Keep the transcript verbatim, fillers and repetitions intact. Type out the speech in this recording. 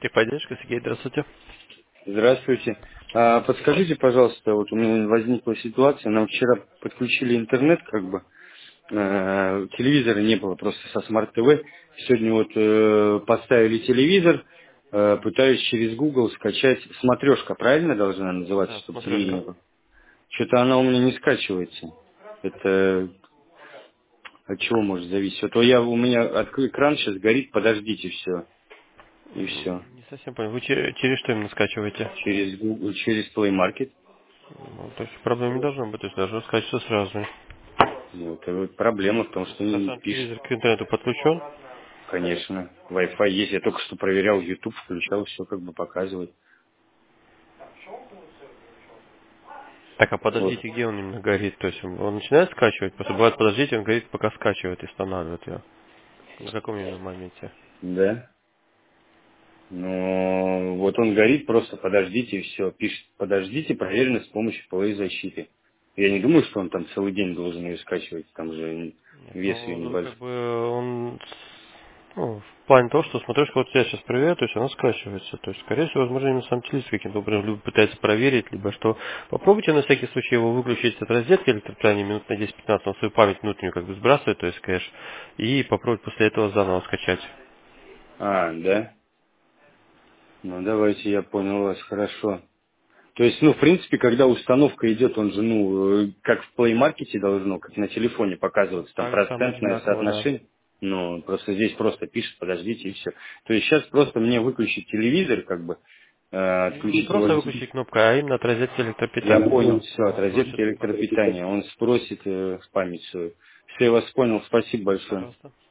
Техподдержка, Сергей, здравствуйте. Здравствуйте. А, подскажите, пожалуйста, вот у меня возникла ситуация, нам вчера подключили интернет, как бы, э, телевизора не было просто со смарт-ТВ. Сегодня вот э, поставили телевизор, э, пытаюсь через Google скачать, смотрешка, правильно должна называться, Да, чтобы телевидение смотрешка. было? Что-то она у меня не скачивается. Это от чего может зависеть? Вот я, у меня от- экран сейчас горит, подождите, все, и все. М, Не совсем понял. Вы че- через что именно скачиваете? Через Google, через Play Market. Ну, то есть проблем не должно быть, то есть должно скачиваться сразу. Вот, и вот проблема в том, что А не сам пишет. телевизор к интернету подключен? Конечно, Wi-Fi есть. Я только что проверял YouTube, включал, все как бы показывает. Так, а Вот. подождите, где он именно горит? То есть он, он начинает скачивать? Просто бывает, подождите, он горит, пока скачивает и устанавливает ее. На каком именно моменте? Да. Но вот он горит, просто подождите и все. Пишет, подождите, проверено с помощью половой защиты. Я не думаю, что он там целый день должен ее скачивать. Там же Нет, вес ее ну, как небольшой. бы он, ну, в плане того, что смотришь, вот я сейчас проверяю, то есть она скачивается. То есть, скорее всего, возможно, именно сам телевизор каким-то образом либо пытается проверить, либо что. Попробуйте на всякий случай его выключить от розетки электропитания минут на десять-пятнадцать, он свою память внутреннюю как бы сбрасывает, то есть кэш, и попробовать после этого заново скачать. А, да? Ну, давайте, я понял вас, хорошо. То есть, ну, в принципе, когда установка идет, он же, ну, э, как в Play Market должно, как на телефоне показываться, там Так же самое процентное одинаково, да. соотношение. Ну, просто здесь просто пишет, подождите, и все. То есть сейчас просто мне выключить телевизор, как бы, э, Не отключить его. просто выключить кнопку, а именно от розетки Я электропитания. понял, все, от Он розетки спросит. электропитания. Он спросит э, в память свою. Все, я вас понял, спасибо большое. Пожалуйста.